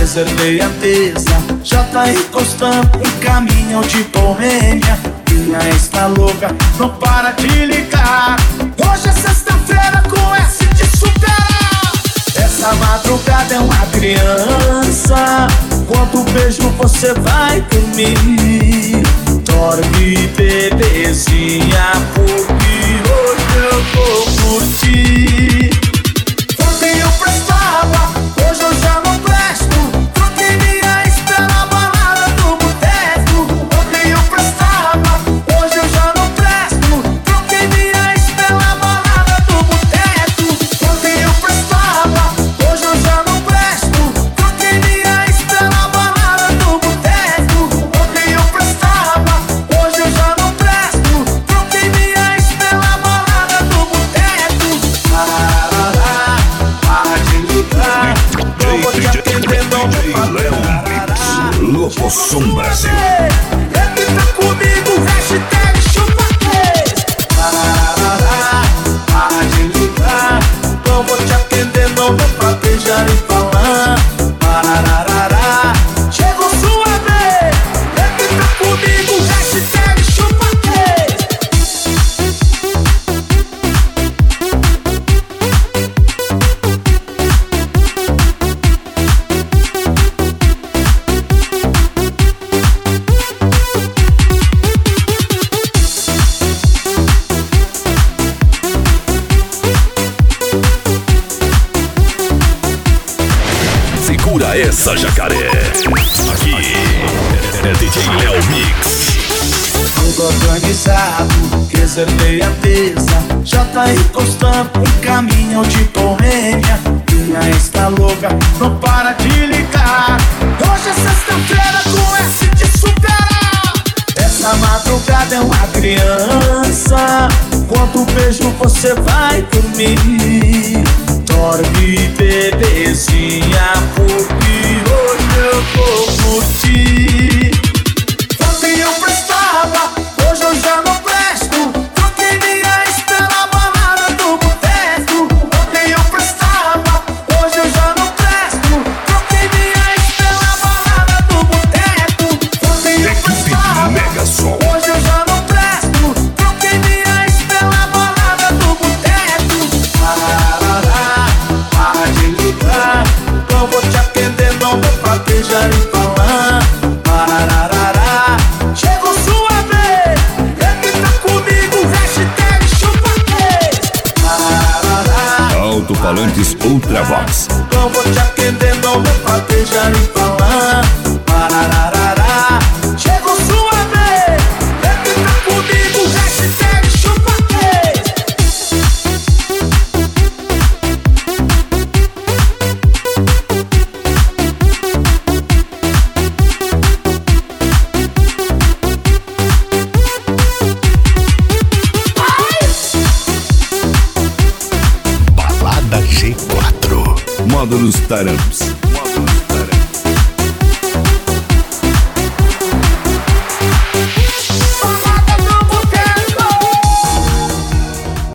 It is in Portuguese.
reservei a mesa. Já tá encostando um caminhão de Boêmia. Minha ex tá louca, não para de ligar. Hoje é sexta-feira com S de superar. Essa madrugada é uma criança. Quanto beijo você vai dormir? Dorme, bebezinha, porque hoje eu vou curtir. Ontem eu prestava, hoje eu já não presto. Troquei minha ex pela balada do boteco. Ontem eu prestava, hoje eu já não presto. Troquei minha ex pela balada do boteco. Ontem eu prestava, hoje eu já não presto. Troquei minha ex pela balada do boteco. Ontem eu prestava, hoje eu já não presto. Troquei minha ex pela balada do boteco. Para de ligar, não vou te atender, não vou fazer. Lopossum Brasil. Repita comigo, hashtag chupa-três. Para de ligar, não vou te atender, não vou pra beijar e falar. Parararará, chegou sua vez. Repita comigo, hashtag chupa-três. Segura essa, jacaré. Aqui é DJ Léo Mix. Tudo organizado, reservei a mesa. Já tá encostando um caminhão de Boêmia. Minha ex tá louca, não para de ligar. Hoje é sexta-feira com S de superar. Essa madrugada é uma criança. Quanto beijo você vai dormir? Dorme, bebezinha, porque hoje eu vou curtir. Ontem eu prestava, hoje eu já não presto. Troquei minha ex pela balada do boteco. Ontem eu prestava, hoje eu já não presto. Troquei minha ex pela balada do boteco. Ontem eu prestava, Mega Som. hoje eu já não presto. Troquei minha ex pela balada do boteco. Para de ligar, não vou te atender, não vou pra beijar e falar. Parararará, chegou sua vez. Repita comigo, hashtag chupa-três. Alto-falantes Ultravox. Não vou te atender, não vou pra beijar e falar. Parararará, chegou sua vez. Repita comigo, hashtag chupa-três. Balada G4. Módulos Taramps.